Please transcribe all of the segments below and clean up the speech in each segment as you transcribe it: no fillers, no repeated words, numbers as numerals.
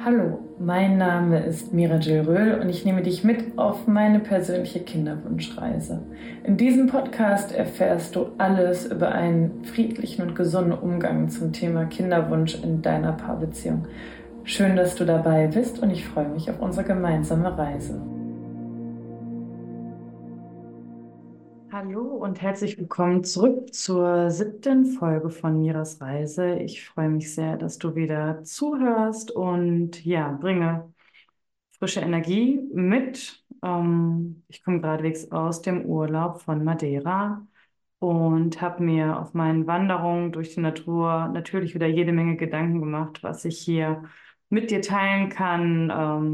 Hallo, mein Name ist Mira Jill Röhl und ich nehme dich mit auf meine persönliche Kinderwunschreise. In diesem Podcast erfährst du alles über einen friedlichen und gesunden Umgang zum Thema Kinderwunsch in deiner Paarbeziehung. Schön, dass du dabei bist und ich freue mich auf unsere gemeinsame Reise. Hallo und herzlich willkommen zurück zur 7. Folge von Miras Reise. Ich freue mich sehr, dass du wieder zuhörst und ja, bringe frische Energie mit. Ich komme geradewegs aus dem Urlaub von Madeira und habe mir auf meinen Wanderungen durch die Natur natürlich wieder jede Menge Gedanken gemacht, was ich hier mit dir teilen kann,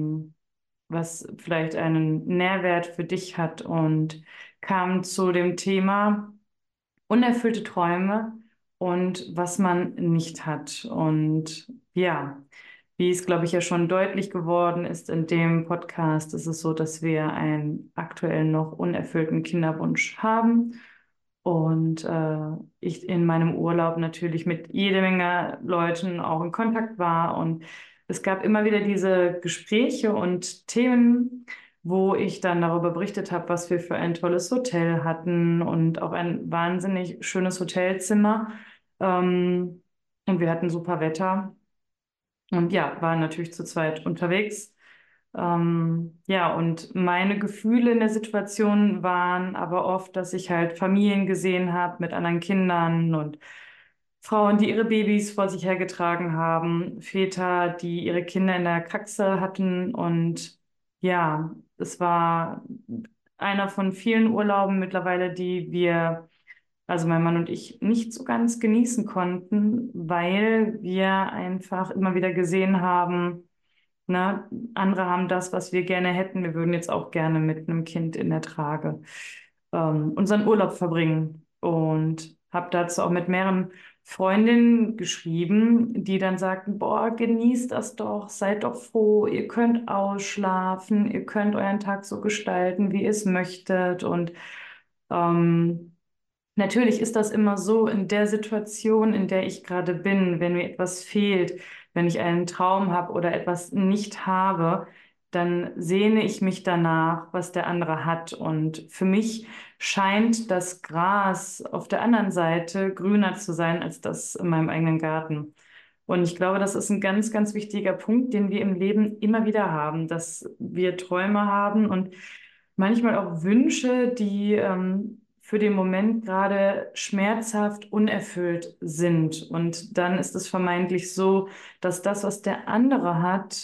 was vielleicht einen Nährwert für dich hat und kam zu dem Thema unerfüllte Träume und was man nicht hat. Und ja, wie es, glaube ich, ja schon deutlich geworden ist in dem Podcast, ist es so, dass wir einen aktuell noch unerfüllten Kinderwunsch haben. Und ich in meinem Urlaub natürlich mit jede Menge Leuten auch in Kontakt war. Und es gab immer wieder diese Gespräche und Themen, wo ich dann darüber berichtet habe, was wir für ein tolles Hotel hatten und auch ein wahnsinnig schönes Hotelzimmer. Und wir hatten super Wetter und ja, waren natürlich zu zweit unterwegs. Ja, und meine Gefühle in der Situation waren aber oft, dass ich halt Familien gesehen habe mit anderen Kindern und Frauen, die ihre Babys vor sich hergetragen haben, Väter, die ihre Kinder in der Kraxe hatten. Und ja, es war einer von vielen Urlauben mittlerweile, die wir, also mein Mann und ich, nicht so ganz genießen konnten, weil wir einfach immer wieder gesehen haben, na, andere haben das, was wir gerne hätten. Wir würden jetzt auch gerne mit einem Kind in der Trage unseren Urlaub verbringen. Und habe dazu auch mit mehreren Freundinnen geschrieben, die dann sagten, boah, genießt das doch, seid doch froh, ihr könnt ausschlafen, ihr könnt euren Tag so gestalten, wie ihr es möchtet. Und ähm, natürlich ist das immer so in der Situation, in der ich gerade bin, wenn mir etwas fehlt, wenn ich einen Traum habe oder etwas nicht habe, dann sehne ich mich danach, was der andere hat. Und für mich scheint das Gras auf der anderen Seite grüner zu sein als das in meinem eigenen Garten. Und ich glaube, das ist ein ganz, ganz wichtiger Punkt, den wir im Leben immer wieder haben, dass wir Träume haben und manchmal auch Wünsche, die für den Moment gerade schmerzhaft unerfüllt sind. Und dann ist es vermeintlich so, dass das, was der andere hat,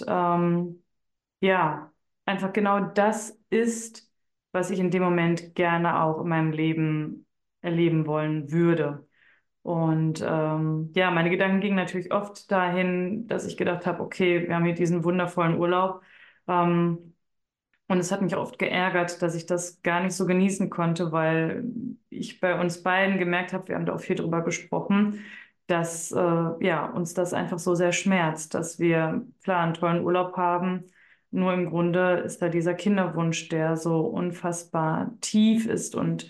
ja, einfach genau das ist, was ich in dem Moment gerne auch in meinem Leben erleben wollen würde. Und ja, meine Gedanken gingen natürlich oft dahin, dass ich gedacht habe, okay, wir haben hier diesen wundervollen Urlaub. Ähm, und es hat mich oft geärgert, dass ich das gar nicht so genießen konnte, weil ich bei uns beiden gemerkt habe, wir haben da auch viel drüber gesprochen, dass ja, uns das einfach so sehr schmerzt, dass wir klar einen tollen Urlaub haben. Nur im Grunde ist da dieser Kinderwunsch, der so unfassbar tief ist. Und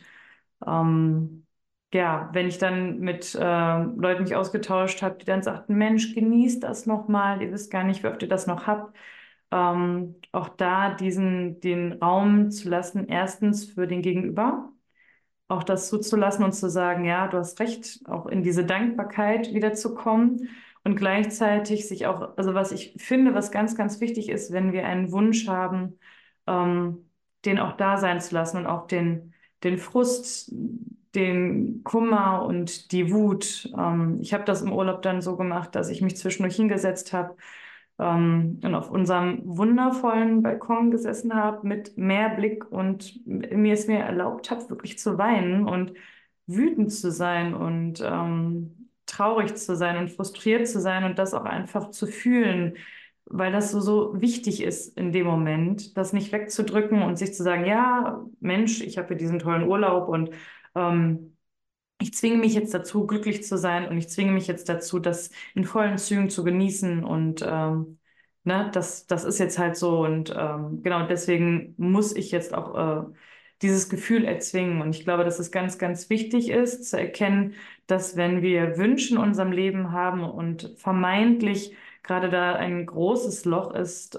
ja, wenn ich dann mit Leuten mich ausgetauscht habe, die dann sagten, Mensch, genießt das noch mal, ihr wisst gar nicht, wie oft ihr das noch habt, auch da den Raum zu lassen, erstens für den Gegenüber, auch das zuzulassen und zu sagen, ja, du hast recht, auch in diese Dankbarkeit wiederzukommen und gleichzeitig sich auch, also was ich finde, was ganz, ganz wichtig ist, wenn wir einen Wunsch haben, den auch da sein zu lassen und auch den Frust, den Kummer und die Wut. Ich habe das im Urlaub dann so gemacht, dass ich mich zwischendurch hingesetzt habe und auf unserem wundervollen Balkon gesessen habe mit Meerblick und mir erlaubt habe, wirklich zu weinen und wütend zu sein und traurig zu sein und frustriert zu sein und das auch einfach zu fühlen, weil das so wichtig ist in dem Moment, das nicht wegzudrücken und sich zu sagen, ja, Mensch, ich habe hier diesen tollen Urlaub und ähm, ich zwinge mich jetzt dazu, glücklich zu sein und ich zwinge mich jetzt dazu, das in vollen Zügen zu genießen und ne, das ist jetzt halt so und genau deswegen muss ich jetzt auch dieses Gefühl erzwingen und ich glaube, dass es ganz, ganz wichtig ist zu erkennen, dass wenn wir Wünsche in unserem Leben haben und vermeintlich gerade da ein großes Loch ist,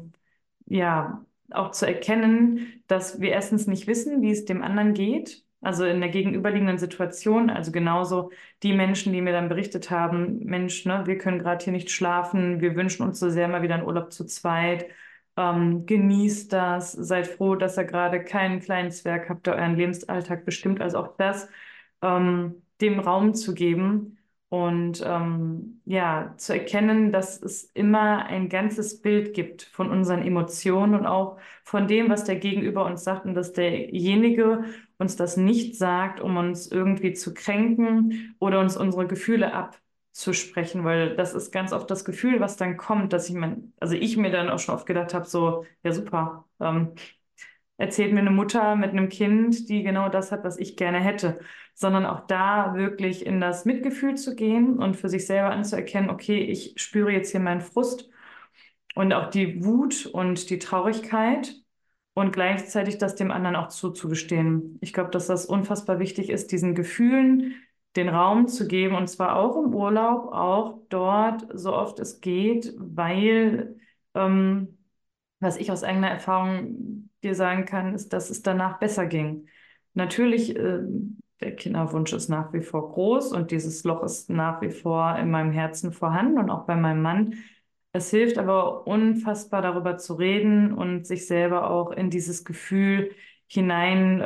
ja, auch zu erkennen, dass wir erstens nicht wissen, wie es dem anderen geht. Also in der gegenüberliegenden Situation, also genauso die Menschen, die mir dann berichtet haben, Mensch, ne, wir können gerade hier nicht schlafen, wir wünschen uns so sehr mal wieder einen Urlaub zu zweit. Genießt das, seid froh, dass ihr gerade keinen kleinen Zwerg habt, der euren Lebensalltag bestimmt. Also auch das dem Raum zu geben und ja, zu erkennen, dass es immer ein ganzes Bild gibt von unseren Emotionen und auch von dem, was der Gegenüber uns sagt und dass derjenige uns das nicht sagt, um uns irgendwie zu kränken oder uns unsere Gefühle abzusprechen, weil das ist ganz oft das Gefühl, was dann kommt, dass also ich mir dann auch schon oft gedacht habe, so, ja super, erzählt mir eine Mutter mit einem Kind, die genau das hat, was ich gerne hätte, sondern auch da wirklich in das Mitgefühl zu gehen und für sich selber anzuerkennen, okay, ich spüre jetzt hier meinen Frust und auch die Wut und die Traurigkeit und gleichzeitig das dem anderen auch zuzugestehen. Ich glaube, dass das unfassbar wichtig ist, diesen Gefühlen den Raum zu geben und zwar auch im Urlaub, auch dort, so oft es geht, weil was ich aus eigener Erfahrung dir sagen kann, ist, dass es danach besser ging. Natürlich, der Kinderwunsch ist nach wie vor groß und dieses Loch ist nach wie vor in meinem Herzen vorhanden und auch bei meinem Mann. Es hilft aber unfassbar darüber zu reden und sich selber auch in dieses Gefühl hinein,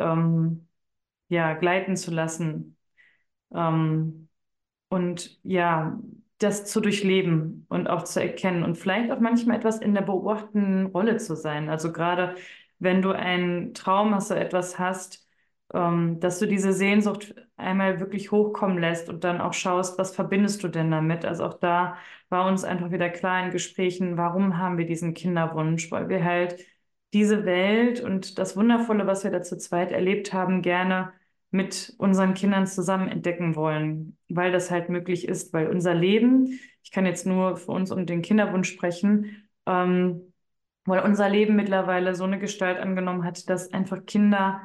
ja, gleiten zu lassen. Ähm, und ja, das zu durchleben und auch zu erkennen und vielleicht auch manchmal etwas in der beobachtenden Rolle zu sein. Also gerade wenn du einen Traum hast, so etwas hast, dass du diese Sehnsucht einmal wirklich hochkommen lässt und dann auch schaust, was verbindest du denn damit? Also auch da war uns einfach wieder klar in Gesprächen, warum haben wir diesen Kinderwunsch? Weil wir halt diese Welt und das Wundervolle, was wir da zu zweit erlebt haben, gerne mit unseren Kindern zusammen entdecken wollen, weil das halt möglich ist, weil unser Leben, ich kann jetzt nur für uns um den Kinderwunsch sprechen, weil unser Leben mittlerweile so eine Gestalt angenommen hat, dass einfach Kinder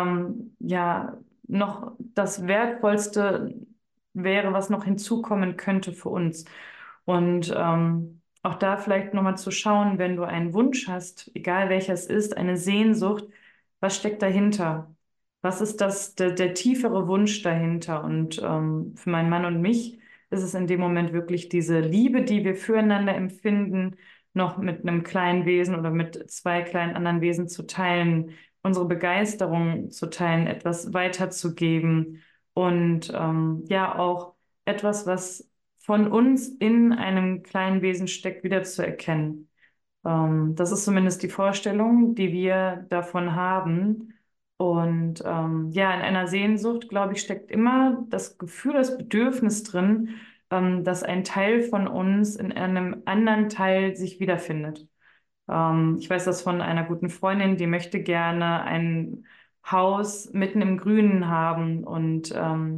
ja noch das Wertvollste wäre, was noch hinzukommen könnte für uns. Und auch da vielleicht nochmal zu schauen, wenn du einen Wunsch hast, egal welcher es ist, eine Sehnsucht, was steckt dahinter? Was ist der tiefere Wunsch dahinter? Und für meinen Mann und mich ist es in dem Moment wirklich diese Liebe, die wir füreinander empfinden, noch mit einem kleinen Wesen oder mit zwei kleinen anderen Wesen zu teilen, unsere Begeisterung zu teilen, etwas weiterzugeben und ja auch etwas, was von uns in einem kleinen Wesen steckt, wiederzuerkennen. Das ist zumindest die Vorstellung, die wir davon haben. Und ja, in einer Sehnsucht, glaube ich, steckt immer das Gefühl, das Bedürfnis drin, dass ein Teil von uns in einem anderen Teil sich wiederfindet. Ich weiß das von einer guten Freundin, die möchte gerne ein Haus mitten im Grünen haben. Und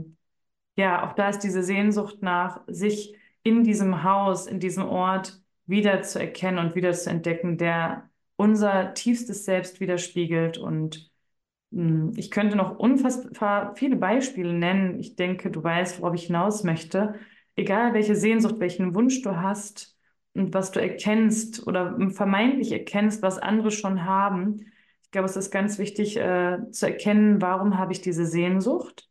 ja, auch da ist diese Sehnsucht nach, sich in diesem Haus, in diesem Ort wieder zu erkennen und wieder zu entdecken, der unser tiefstes Selbst widerspiegelt. Und ich könnte noch unfassbar viele Beispiele nennen. Ich denke, du weißt, worauf ich hinaus möchte. Egal welche Sehnsucht, welchen Wunsch du hast und was du erkennst oder vermeintlich erkennst, was andere schon haben. Ich glaube, es ist ganz wichtig, zu erkennen, warum habe ich diese Sehnsucht,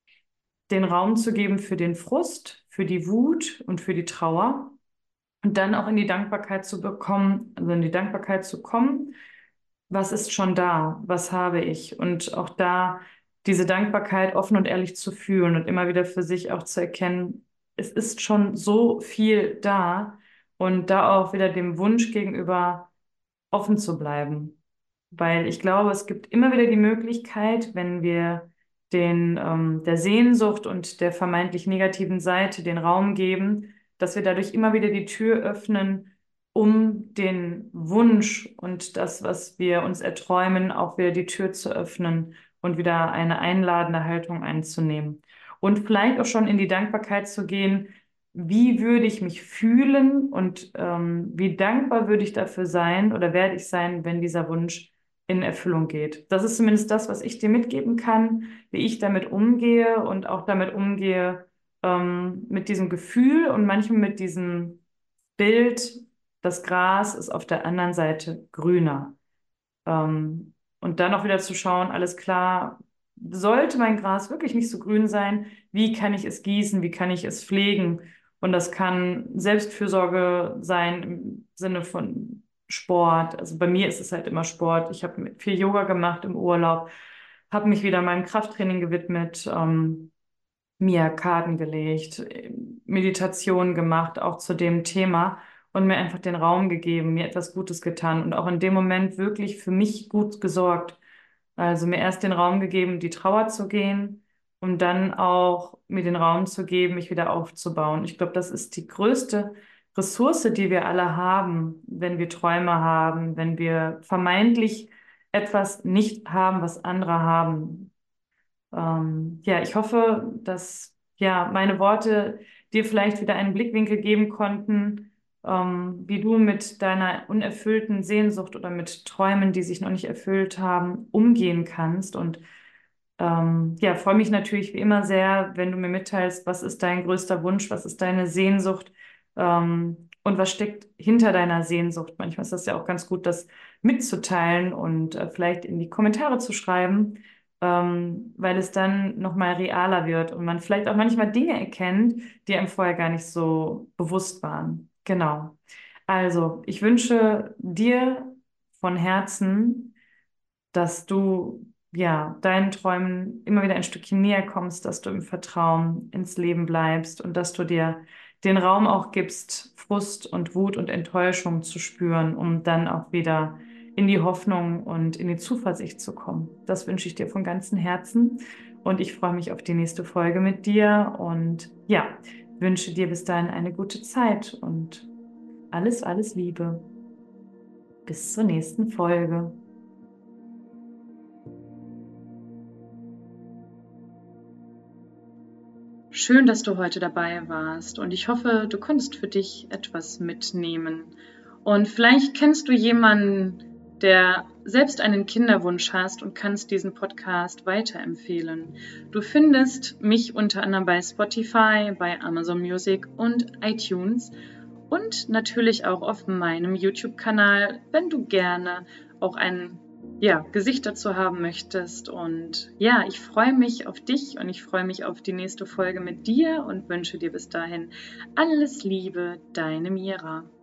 den Raum zu geben für den Frust, für die Wut und für die Trauer und dann auch in die Dankbarkeit zu bekommen, also in die Dankbarkeit zu kommen, was ist schon da, was habe ich und auch da diese Dankbarkeit offen und ehrlich zu fühlen und immer wieder für sich auch zu erkennen, es ist schon so viel da und da auch wieder dem Wunsch gegenüber offen zu bleiben. Weil ich glaube, es gibt immer wieder die Möglichkeit, wenn wir der Sehnsucht und der vermeintlich negativen Seite den Raum geben, dass wir dadurch immer wieder die Tür öffnen, um den Wunsch und das, was wir uns erträumen, auch wieder die Tür zu öffnen und wieder eine einladende Haltung einzunehmen. Und vielleicht auch schon in die Dankbarkeit zu gehen, wie würde ich mich fühlen und wie dankbar würde ich dafür sein oder werde ich sein, wenn dieser Wunsch in Erfüllung geht. Das ist zumindest das, was ich dir mitgeben kann, wie ich damit umgehe und auch damit umgehe, mit diesem Gefühl und manchmal mit diesem Bild, das Gras ist auf der anderen Seite grüner. Und dann auch wieder zu schauen, alles klar, sollte mein Gras wirklich nicht so grün sein, wie kann ich es gießen, wie kann ich es pflegen? Und das kann Selbstfürsorge sein im Sinne von Sport. Also bei mir ist es halt immer Sport. Ich habe viel Yoga gemacht im Urlaub, habe mich wieder meinem Krafttraining gewidmet, mir Karten gelegt, Meditation gemacht, auch zu dem Thema und mir einfach den Raum gegeben, mir etwas Gutes getan und auch in dem Moment wirklich für mich gut gesorgt. Also mir erst den Raum gegeben, die Trauer zu gehen und dann auch mir den Raum zu geben, mich wieder aufzubauen. Ich glaube, das ist die größte Ressource, die wir alle haben, wenn wir Träume haben, wenn wir vermeintlich etwas nicht haben, was andere haben. Ja, ich hoffe, dass ja meine Worte dir vielleicht wieder einen Blickwinkel geben konnten, wie du mit deiner unerfüllten Sehnsucht oder mit Träumen, die sich noch nicht erfüllt haben, umgehen kannst. Und ja, freue mich natürlich wie immer sehr, wenn du mir mitteilst, was ist dein größter Wunsch, was ist deine Sehnsucht, und was steckt hinter deiner Sehnsucht. Manchmal ist das ja auch ganz gut, das mitzuteilen und vielleicht in die Kommentare zu schreiben, weil es dann nochmal realer wird und man vielleicht auch manchmal Dinge erkennt, die einem vorher gar nicht so bewusst waren. Genau. Also, ich wünsche dir von Herzen, dass du ja deinen Träumen immer wieder ein Stückchen näher kommst, dass du im Vertrauen ins Leben bleibst und dass du dir den Raum auch gibst, Frust und Wut und Enttäuschung zu spüren, um dann auch wieder in die Hoffnung und in die Zuversicht zu kommen. Das wünsche ich dir von ganzem Herzen und ich freue mich auf die nächste Folge mit dir und ja, wünsche dir bis dahin eine gute Zeit und alles, alles Liebe. Bis zur nächsten Folge. Schön, dass du heute dabei warst und ich hoffe, du konntest für dich etwas mitnehmen. Und vielleicht kennst du jemanden, der selbst einen Kinderwunsch hast und kannst diesen Podcast weiterempfehlen. Du findest mich unter anderem bei Spotify, bei Amazon Music und iTunes und natürlich auch auf meinem YouTube-Kanal, wenn du gerne auch ein Gesicht dazu haben möchtest. Und ja, ich freue mich auf dich und ich freue mich auf die nächste Folge mit dir und wünsche dir bis dahin alles Liebe, deine Mira.